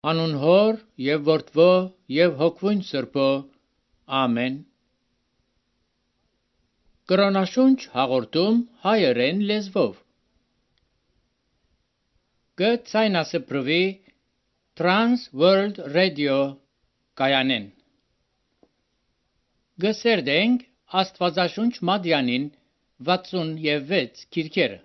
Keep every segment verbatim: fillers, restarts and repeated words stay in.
Անուն Հոր եւ Որդվո եւ Հոգվույն Սրբո։ Ամեն։ Կրոնաշունչ հաղորդում հայերեն լեզվով։ Գցայնասպրվի Trans World Radio կայանեն։ Գսերդենք Աստվածաշունչ Մադյանին վաթսունվեց քիրքերը։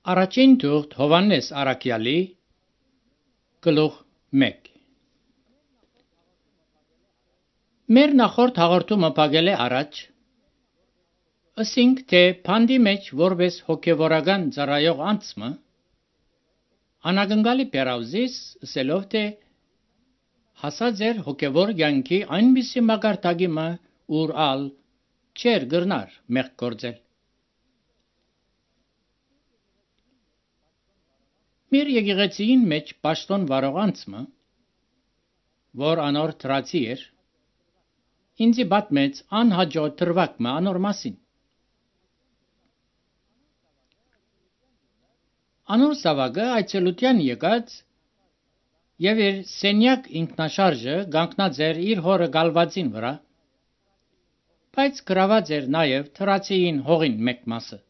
Առաջին թուղթ Հովհաննես Առաքյալի գլուխ մեկ Մեր նախորդ հաղորդումը փակել է առաջ, ասինք թե փանդի մեջ որպես հոգևորական ծառայող անձը անագնգալի պերավզիս ասելով թե հասած էր հոգևոր կյանքի այնպիսի մակարդակի մը ուր ալ չեր գրնար մեղք գործել։ Մեր եկեղեցին մեջ պաշտոն վարող անձը, որ անոր թրացի էր, ինձի պատմեց անհաջո թրվակը անոր մասին։ Անոր սավագը այցելության եկած եւ իր սենյակ ինքնաշարժը գանկնած էր իր հորը գալվածին վրա, բայց գրաված էր նաեւ թրացիին հողին մեկ մասը։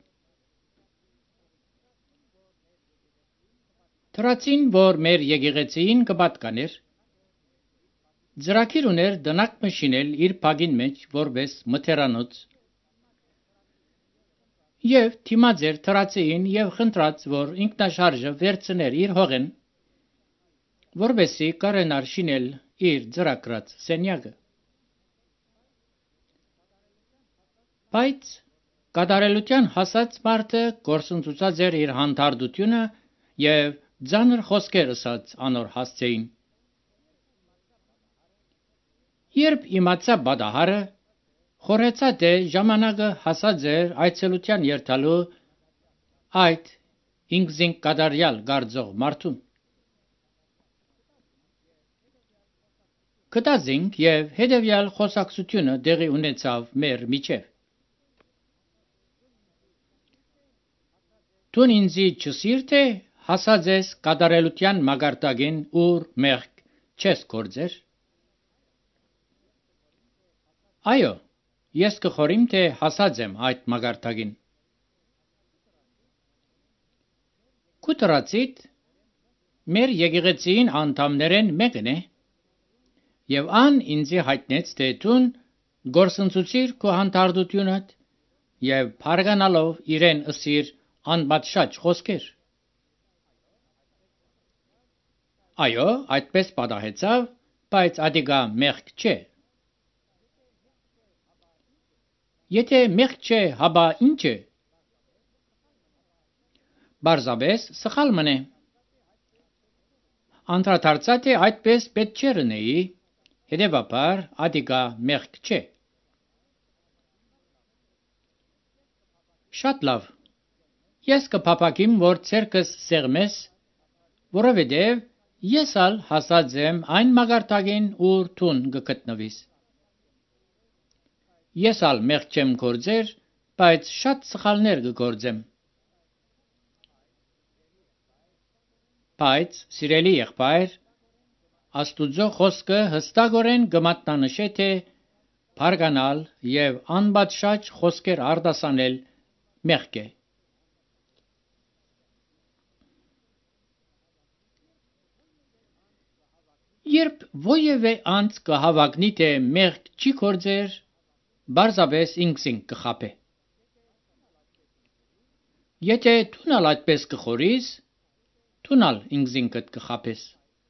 Թրացին, որ մեր եկեղեցին կպատկաներ, ծրագիր ուներ դնակ մշինել իր փագին մեջ որպես մթերանոց եւ թիմած էր թրացիին եւ խնդրած, որ ինքնաշարժը վերցներ իր հողեն, որպեսզի կարենար շինել իր ծրագրած սենյակը։ Բայց կատարելության հասած մարդը գործընծուցած էր իր հանդարտությունը եւ ձանր խոսքեր ասած անոր հասցեին։ Երբ իմացա բադահարը, խորհեցա թե ժամանակը հասած էր այցելության երթալու այդ ինքզին կատարյալ գարձող մարդուն։ Կտազինք եւ հետեւյալ խոսակցությունը դեղի ունեցավ մեր միջև։ Տուն ինձի չսիր թե հասած ես կատարելության մակարդակին ուր մեղք չես գործեր։ Այո, ես կխորիմ թե հասած եմ այդ մակարդակին։ Կուտրացիտ մեր եկեղեցին անդամներեն մեկն է եւ ան ինձի հայտնեց թե տուն գործընծուցիր քո հանդարտությունդ եւ փարգանալով իրեն ըսիր անբացշաճ խոսքեր։ Այո, այդպես պատահեցավ, բայց ադիգա մեղք չէ։ Եթե մեղք չէ, հաբա ինչ է։ Բարձաբես սխալ մնե։ Անդրադարձա թե այդպես պետք չէ լինեի, հետևաբար ադիգա մեղք չէ։ Շատ լավ։ Ես կփափակիմ, որ ցերկս սեղմես, որովհետև ես ալ հասած եմ այն մակարդակին, ուր տուն կգտնվիս։ Ես ալ մեղք չեմ գործեր, բայց շատ սխալներ կգործեմ։ Բայց, սիրելի եղբայր, Աստուծո խոսքը հստակորեն կմատնանշե թե փարգանալ եւ անբացշաճ խոսքեր արտասանել մեղք է։ Երբ ովևէ անց կհավակնի թե մեղք չի գործեր, բարձաբես ինքսին կխապե։ Եթե տունալ այդպես կխորիս, տունալ ինքսինքդ կխապես։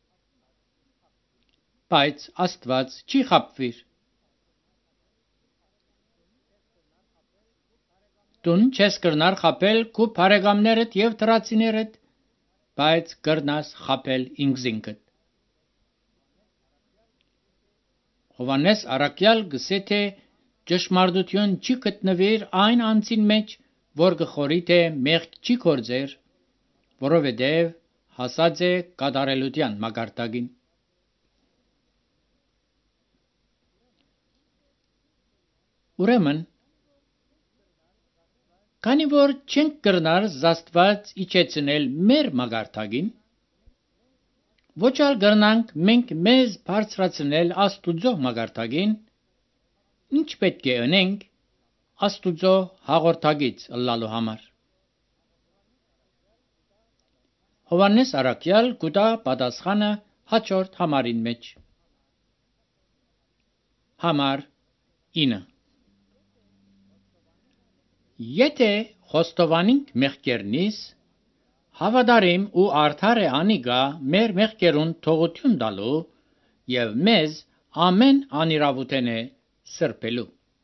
Բայց Աստված չի խապվիր։ Տուն չես կրնար խապել քու բարեկամներդ եւ թրացիներդ, բայց կրնաս խապել ինքսինքդ։ Հովհաննես Առաքյալ գսե թե ճշմարտություն չի գտնվիր այն անձին մեջ, որ գխորի թե մեղք չի գործեր, որովհետև հասած է կատարելության մակարդակին։ Ուրեմն, քանի որ չենք կրնար Աստված իջեցնել մեր մակարդակին, ոչ ալ կրնանք մենք մեզ բարձրացնել Աստուծո մակարդակին, ինչ պետք է անենք Աստուծո հաղորդագից ըլլալու համար։ Հովհաննես Առաքյալ կուտա պատասխանը հաջորդ համարին մեջ։ Համար ինը Եթե խոստովանենք մեղքերնիս, Հավատարիմ ու արդար է անիգա մեր մեղքերուն թողություն տալու եւ մեզ ամեն անիրավութեն է սրբելու։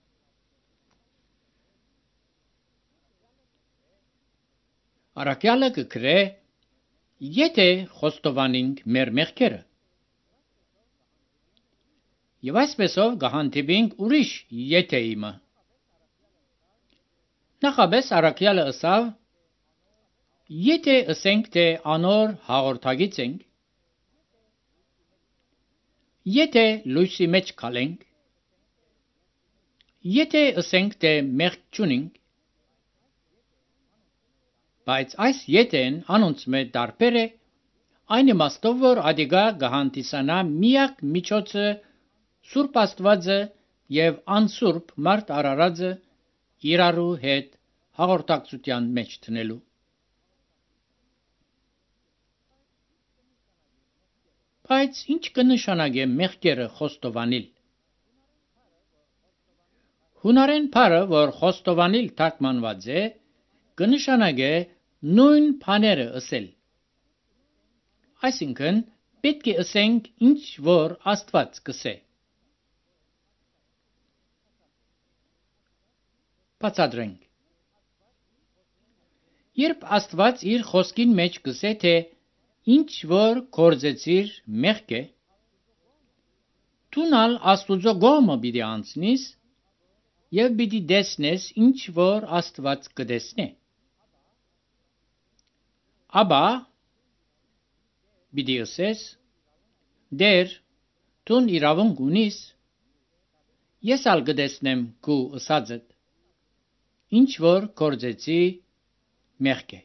Արաքյալը կգրե. եթե խոստովանենք մեր մեղքերը եւ այսպեսով կհանդիպենք ուրիշ եթեիմը։ Նախաբես Արաքյալը ըսավ. եթե ըսենք թե անոր հաղորդագից ենք, եթե լույսի մեջ քալենք, եթե ըսենք թե մեղք չունենք, բայց այս եթեն անոնց մեջ դարբեր է, այն իմաստով որ ադիգա կհանդիսանա միակ միջոցը Սուրբ Աստվածը եւ անսուրբ մարդ արարածը իրարու հետ հաղորդակցության մեջ տնելու։ Բայց ինչ կնշանակե մեղքերը խոստովանել։ Հունարեն բառը, որ խոստովանել թարգմանված է, կնշանակե նույն բաները ասել։ Այսինքն պետք է ասենք ինչ որ Աստված կսե։ Բացատրենք։ Երբ Աստված իր խոսքին մեջ կսե թե ինչ որ կործեցիր մեղք է, դունալ Աստուծո գոմը պիտի անցնես եւ պիտի տեսնես ինչ որ Աստված կտեսնե։ Աբա պիտի ասես. դեր դուն իրավունք ունիս, ես ալ կտեսնեմ քու ըսածդ, ինչ որ կործեցի մեղք է։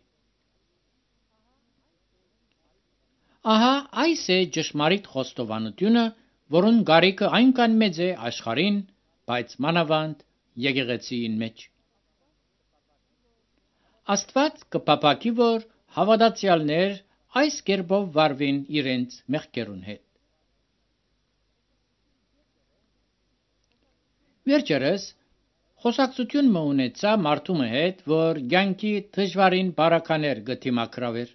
Ահա այս է ճշմարիտ խոստովանությունը, որուն գարիկը այնքան մեծ է աշխարհին, բայց մանավանդ եկեղեցին մեջ։ Աստված կփափակի, որ հավատացյալներ այս կերպով վարվին իրենց մեղքերուն հետ։ Վերջերս խոսակցություն մը ունեցա մարդու հետ, որ կյանքի դժվարին բարականեր գտիմակրավեր։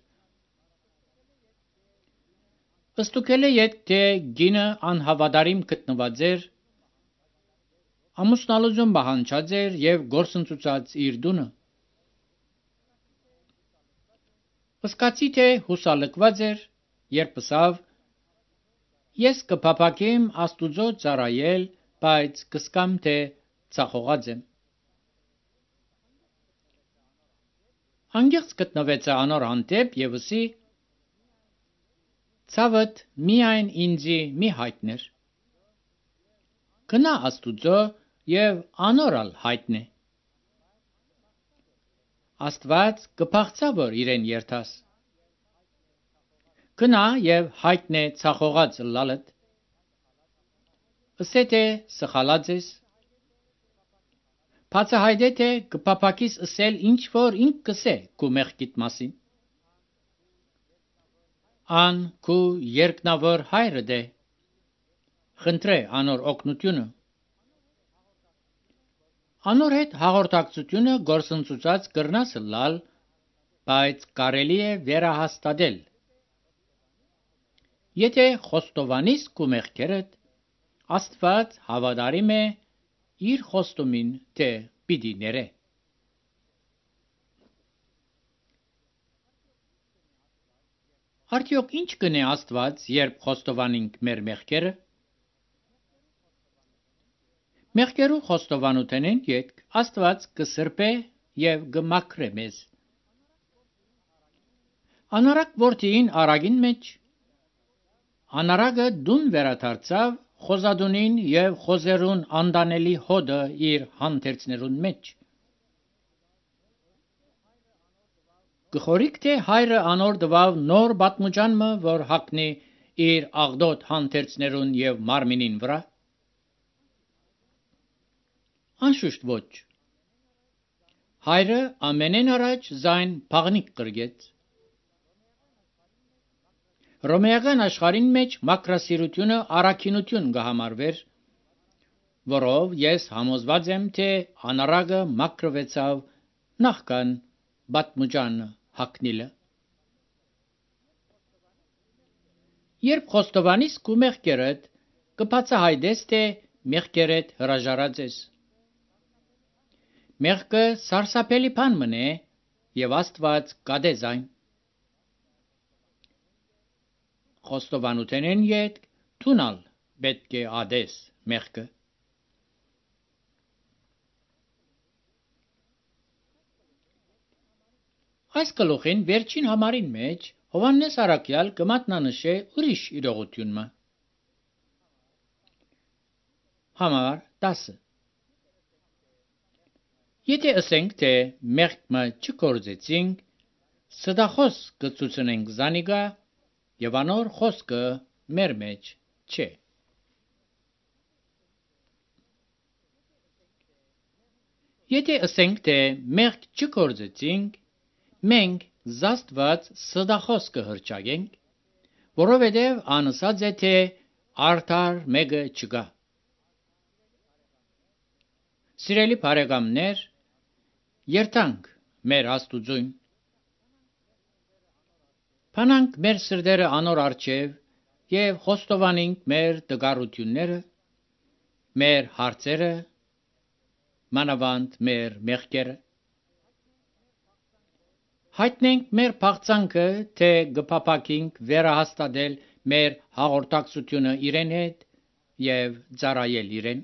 Ըստուքել է ետ թե գինը անհավատարիմ գտնված էր, ամուսնալուծում պահանջած էր եւ գործընծուած իր դունը։ Սկացի թե հուսալքված էր, երբ ասավ. ես կփափակեմ Աստուծո ծառայել, բայց կսկամ թե ցախողած եմ։ Անգեղծ գտնվեց անոր հանդեպ եւ ասի. ցավդ միայն ինձի մի հայտներ։ Գնա Աստուծո եւ անորալ հայտնե։ Աստված կփախցա որ իրեն երթաս։ Գնա եւ հայտնե ցախողած լալդ։ Ըսե թե սխալած ես։ Բացահայտե թե կփափակիս ասել ինչ որ ինք կսե քու մեղքիդ մասին։ Ան քու երկնավոր հայրը դե։ Խնդրե անոր օգնությունը։ Անոր հետ հաղորդակցությունը գործընծուած կրնաս լալ, բայց կարելի է վերահաստատել։ Եթե խոստովանիս քու մեղքերդ, Աստված հավատարիմ է իր խոստումին, թե պիտի ներե։ Արդյոք ինչ կնե Աստված, երբ խոստովանենք մեր մեղքերը։ Մեղքերու խոստովանութենեն յետք Աստված կսրբե եւ կմաքրե մեզ։ Անարակ որդին արագին մեջ, անարագը դուն վերադարձավ խոզադունին եւ խոզերուն անդանելի հոդը իր հանդերձներուն մեջ։ Գխորիկ թե հայրը անոր դվավ նոր բատմուջանմը, որ հակնի իր աղդոտ հանդերձներուն եւ մարմինին վրա։ Անշուշտ ոչ։ Հայրը ամենեն առաջ զայն փաղնիկ կրգեց։ Ռոմեական աշխարհին մեջ մաքրասիրությունը առաքինություն կհամարվեր, որով ես համոզված եմ, թե անարագը մաքրվեցավ նախքան բատմուջանը հակնիլը։ Երբ խոստովանիս քու մեղքերդ, կբացահայտես, թե մեղքերդ հրաժարած ես։ Մեղքը սարսափելի բան մնե, եւ Աստված կադեզ այն։ Խոստովանութենեն յետ թունալ պետք է ադես մեղքը։ Այս գլուխին վերջին համարին մեջ Հովհաննես Առաքյալ կմատնանշե ուրիշ իրողությունը։ Համար տասը։ Եթե ասենք, թե մեղքը չկործեցինք, սդախոս կցուցնենք զանիգա եւ անոր խոսքը մեր մեջ չէ։ Եթե ասենք, թե մեղք չկործեցինք, մենք զաստված սդախոս կհրճագենք, որովհետև անըսած է, թե արդար մեկը չկա։ Սիրելի բարեկամներ, երթանք մեր Աստուծուն։ Փանանք մեր սրտերը անոր առջև եւ խոստովանենք մեր տգարությունները, մեր հարցերը, մանավանդ մեր մեղքերը։ Հայտնենք մեր փախցանքը, թե գփափակենք վերահաստատել մեր հաղորդակցությունը իրեն հետ եւ ծառայել իրեն։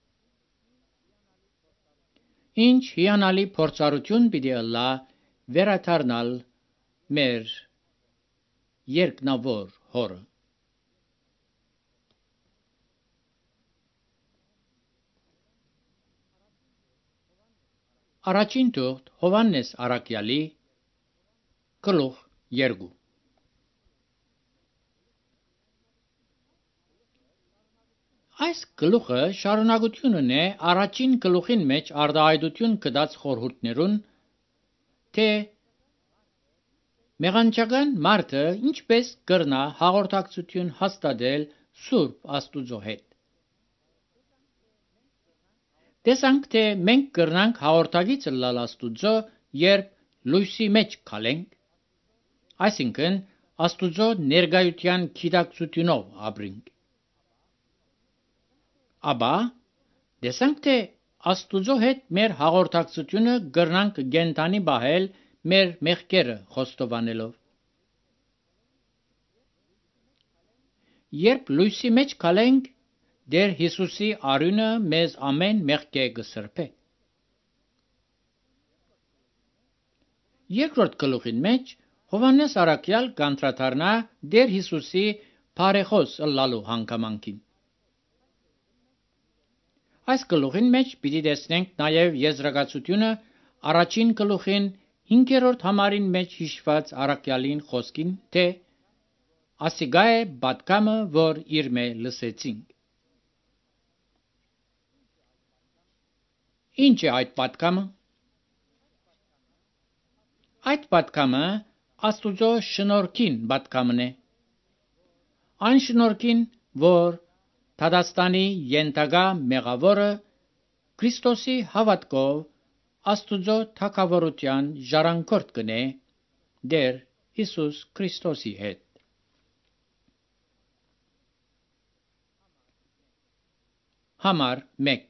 Ինչ հիանալի փորձառություն պիտի ըլլա վերադառնալ մեր երկնավոր հորը։ Առաջին թուղթ Հովհաննես Առաքյալի գլուխ երկու։ Այս գլուխը շարունակությունն է առաջին գլուխին մեջ արտահայտություն կդած խորհուրդներուն, թե մեղանչական մարդը ինչպես կրնա հաղորդակցություն հաստատել Սուրբ Աստուծո հետ։ Տեսանք, թե մենք կրնանք հաղորդագիծ լալ Աստուծո, երբ լույսի մեջ քալենք, այսինքն Աստուծո ներգայության գիտակցությունով ապրենք։ Աբա տեսանք, թե Աստուծո հետ մեր հաղորդակցությունը կրնանք գենտանի բահել մեր մեղքերը խոստովանելով։ Երբ լույսի մեջ քալենք, Տեր Հիսուսի արյունը մեզ ամեն մեղքե կսրբե։ Երկրորդ գլուխին մեջ Հովհաննես Առաքյալ կանդրադառնա Տեր Հիսուսի բարեխոս ըլլալու հանգամանքին։ Այս գլուխին մեջ պիտի տեսնենք նաև եզրակացությունը առաջին գլուխին հինգերորդ համարին մեջ հիշված Առաքյալին խոսքին, թե ասիգա է պատգամը, որ իր մե լսեցինք։ Ինչ է այդ պատգամը։ Այդ պատգամը Աստուծո շնորհքին պատգամն է։ Այն շնորհքին, որ Թադաստանի ենթակա մեղավորը Քրիստոսի հավատքով Աստուծո թագավորության ժառանգորդ կնե Տեր Հիսուս Քրիստոսի հետ։ Համար մեկ։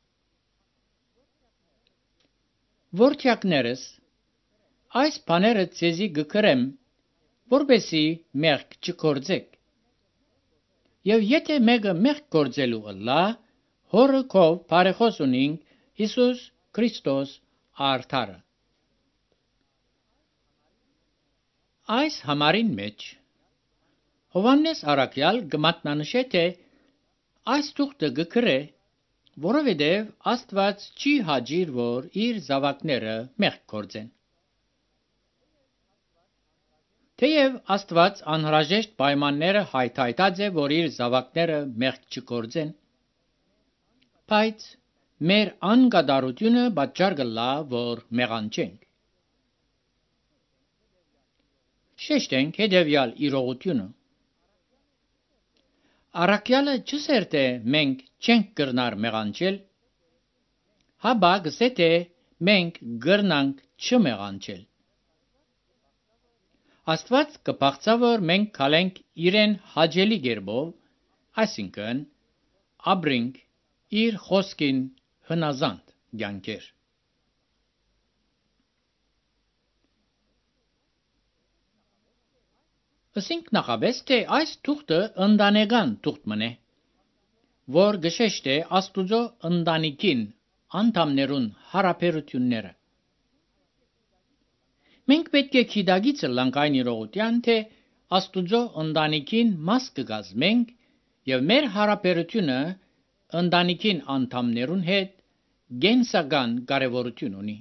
Որդյակներս, այս բաները ցեզի գկրեմ, որպեսի մեղք չկործեք։ Եվ եթե մեկը մեղք կործելու ըլլա, հորը քով բարեխոս ունինք Հիսուս Քրիստոս արդարը։ Այս համարին մեջ Հովհաննես Առաքյալ կմատնանշե, թե այս թուղթը գկրե, որովհետև Աստված չի հաջիր, որ իր զավակները մեղք կործեն։ Թեև Աստված անհրաժեշտ պայմանները հայթայթած է, որ իր զավակները մեղք չկործեն, բայց մեր անկատարությունը պատճառ կլա, որ մեղանչենք։ Շեշտենք հետևյալ իրողությունը։ Առաքյալը չսեր, թե մենք չենք կրնար մեղանչել, հաբա գսե, թե մենք կրնանք չմեղանչել։ Աստված կփախցա, որ մենք քալենք իրեն հաջելի գերբով, այսինքն ապրենք իր խոսքին հնազանդ կյանքեր։ Ասենք նախաբես, թե այս թուղթը ընտանեկան թուղթ մնե, որ գշեշտ է Աստուծո ընտանիքին անդամներուն հարաբերությունները։ Մենք պետք է քիդագիցը լանք այն իրողության, թե Աստուծո ընտանիքին մաս կգազմենք եւ մեր հարաբերությունը ընտանիքին անդամներուն հետ գենսական կարևորություն ունի։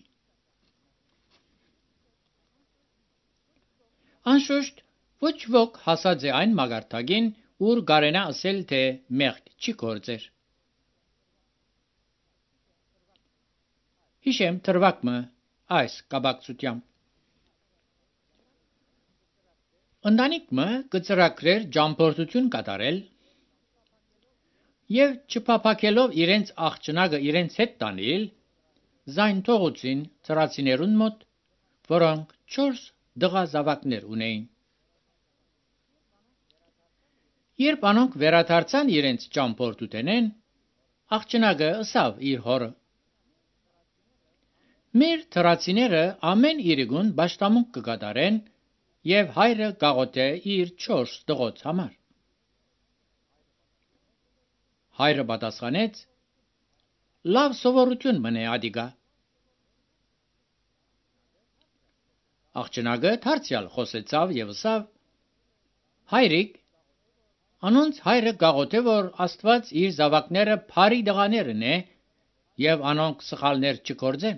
Անշուշտ ոչ ոք հասած է այն մագարտագին, ուր կարենա ասել, թե մեղք չի գործեր։ Հիշեմ թրվակմը այս կապակցությամբ։ Ընտանիքը կծրագրեր ճամփորդություն կատարել եւ չփափակելով իրենց աղջնակը իրենց հետ տանել, զայն թողուցին ծրացիներուն մոտ, որոնք չորս դղա զավակներ ունեին։ Երբ անոնք վերադարձան իրենց ճամփորդութենեն, աղջնակը ըսավ իր հորը. Մեր թրացիները ամեն իրիկուն պաշտամունք կկատարեն եւ հայրը կաղոթե իր չորս տղոց համար։ Հայրը պատասխանեց. լավ սովորություն մնե ադիգա։ Աղջնակը դարձյալ խոսեցավ եւ ըսավ. հայրիկ, անոնց հայրը գաղոթե, որ Աստված իր զավակները բարի դղաներն է եւ անոնք սխալներ չգործեն։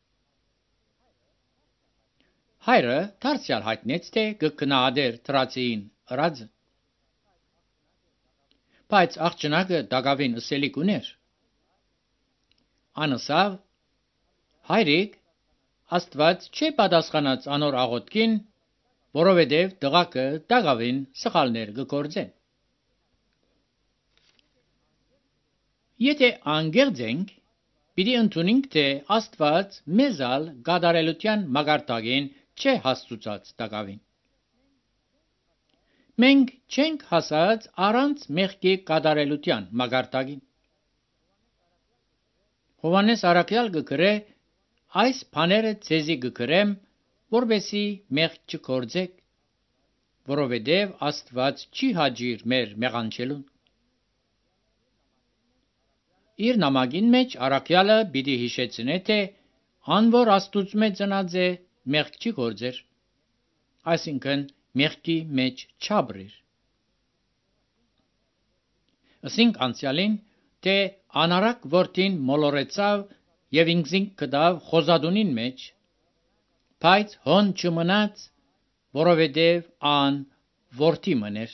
Հայրը դարձյալ հայտնեց, թե կգնահատեր թրացին ըրածը։ Բայց աղջնակը դակավին ըսելիք ուներ։ Անըսավ. հայրիկ, Աստված չի պատասխանած անոր աղոթքին, որովհետև տղակը դակավին սխալներ կգործեն։ Եթե անգերձ ենք, պիտի ընդունենք, թե Աստված մեզալ գադարելության մագարտագին չէ հասցուցած տակավին։ Մենք չենք հասած առանց մեղքի գադարելության մագարտագին։ Հովանես Արաքյալ գկրե. այս բաները ցեզի գկրեմ, որբեսի մեղք չգործեք, որովհետև Աստված չի հաջիր մեր մեղանչելուն։ Իր նամակին մեջ Արաքյալը պիտի հիշեցնե, թե անոր Աստուծմե ծնած է մեղք չի գործեր, այսինքն մեղքի մեջ չաբրեր։ Ասինք անցյալին, թե անարակ որդին մոլորեցավ եւ ինքզինք կդավ խոզադունին մեջ, բայց հոն չմնաց, որովհետև ան որդի մներ։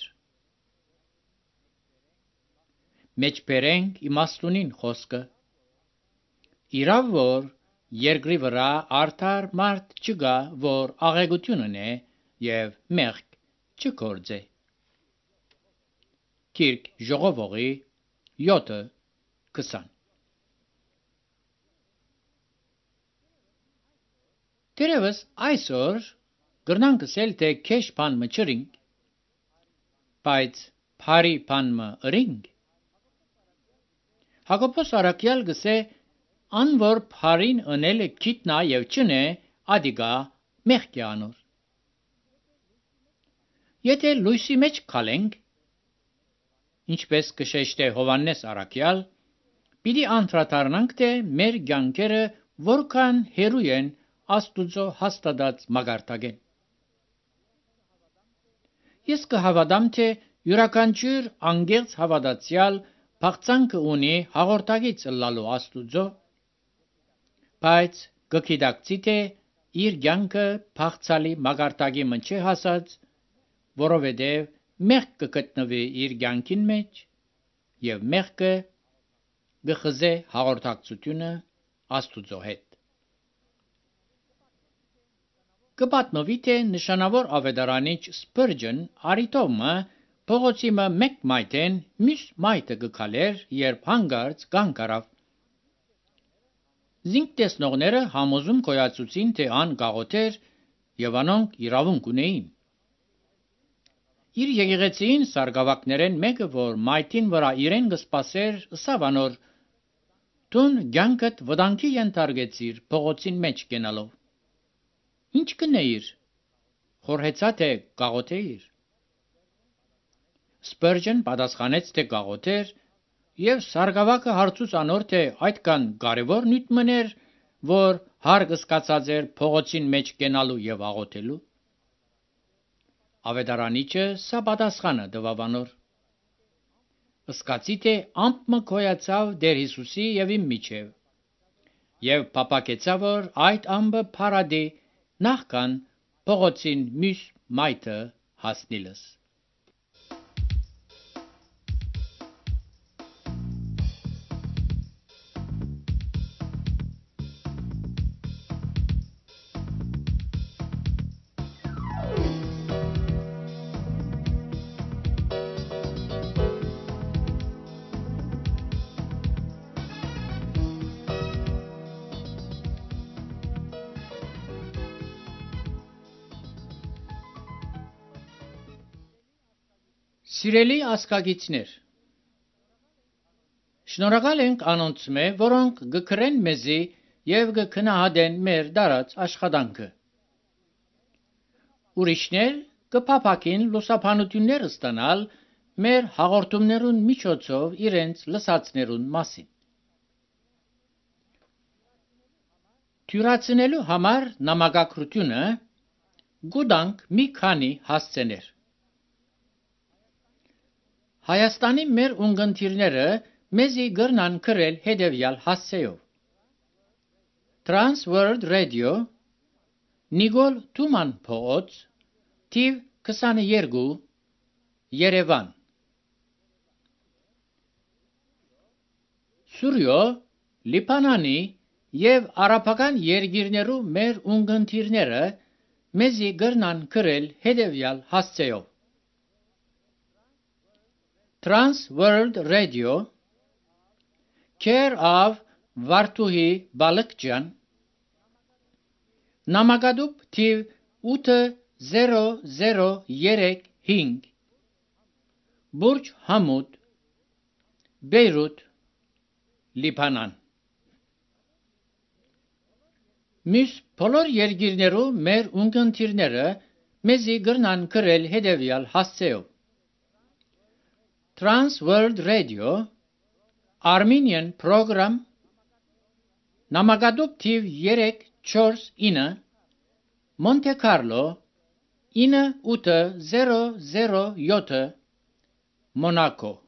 Մեջբերենք իմաստունին խոսքը։ Իրավ որ երկրի վրա արդար մարդ չկա, որ աղեգություն ունե եւ մեղք չգործե։ Կիրք ժողովողի յոթը քսան։ Դերևս այսօր գրնանք ասել, թե քեշ բան մը չրինք, բայց բարի բան մը ըրինք։ Հակոբոս Արաքյալ գսե, ան որ բարին ընելը գիտնա եւ չնե, ադիգա մեղքի անոր։ Եթե լույսի մեջ քալենք, ինչպես կշեշտե Հովանես Արաքյալ, պիտի անդրադառնանք, թե մեր կյանքերը որքան հեռու են Աստուծո հաստատած մագարտագեն։ Ես կհավատամ, թե յուրաքանչյուր անգերց հավատացյալ փախցանքը ունի հաղորդագից ըլլալու Աստուծո, բայց կգիտակցի, թե իր կյանքը փախցալի մագարտագի մը չի հասած, որովհետև մեղք կգտնվի իր կյանքին մեջ եւ մեղքը կխզե հաղորդակցությունը Աստուծո հետ։ Կպատնվի, թե նշանավոր ավետարանիչ Սպըրջն արիտոմը փողոցի մը մեկ մայթեն մյուս մայթը կքալեր, երբ հանգարց կանգ առավ։ Զինք տեսնողները համոզում կոյացուցին, թե ան գաղութեր եւ անոնք իրավունք ունեին։ իր եկեղեցին սարգավակներեն մեկը, որ մայթին վրա իրեն կսպասեր, ըսավանոր, «Տուն գյանքդ վտանգի ենթարկեցիր փողոցին մեջ կենալով»։ Ինչ կնեիր, խորհեցա թե կաղոթեիր։ Սպերջեն պատասխանեց, թե կաղոթեր, և սարգավակը հարցուց անոր, թե այդքան կարևոր նյութ մներ, որ հարկ սկացած էր փողոցին մեջ կենալու և աղոթելու։ Ավետարանիչը սա պատասխանը տվավ անոր. «Սկացի թե ամպը քոյացավ Տեր Հիսուսի և իմ միջև, և փափագեցա, որ այդ ամպը փարադի նախքան փողոցին մյուս մայթը հասնիլս»։ Սիրելի ազգագիցներ, շնորհակալ ենք անոնց մե, որոնք գկրեն մեզի և գքնահատեն մեր դարած աշխատանքը։ Ուրիշներ կփափակին լուսաբանություններ ստանալ մեր հաղորդումներուն միջոցով իրենց լսածներուն մասին։ Թյուրացնելու համար նամակագրությունը գուտանք մի քանի հասցեներ։ Հայաստանի մեր ունգընտիրները մեզի գրնան գրել հետևյալ հասցեով. Trans World Radio, Նիկոլ Թուման փողոց, թիվ քսաներկու, Երևան։ Սուրյո, Լիբանանի և արաբական երկիրներու մեր ունգընտիրները մեզի գրնան գրել հետևյալ հասցեով. Trans World Radio, Care of Վարդուհի Բալկջյան, Նամակադուբ թիվ ութ զերո զերո երեք հինգ, Բուրջ Համուդ, Բեյրութ, Լիբանան։ Մյուս բոլոր երկիրներու մեր ունգընտիրները մեզի գրնան գրել հետևյալ հասցեով. Trans World Radio, Armenian Program, Նամակադուբ թիվ երեք չորս ինը, Monte Carlo, ինը ութ զերո զերո յոթ, Մոնակո։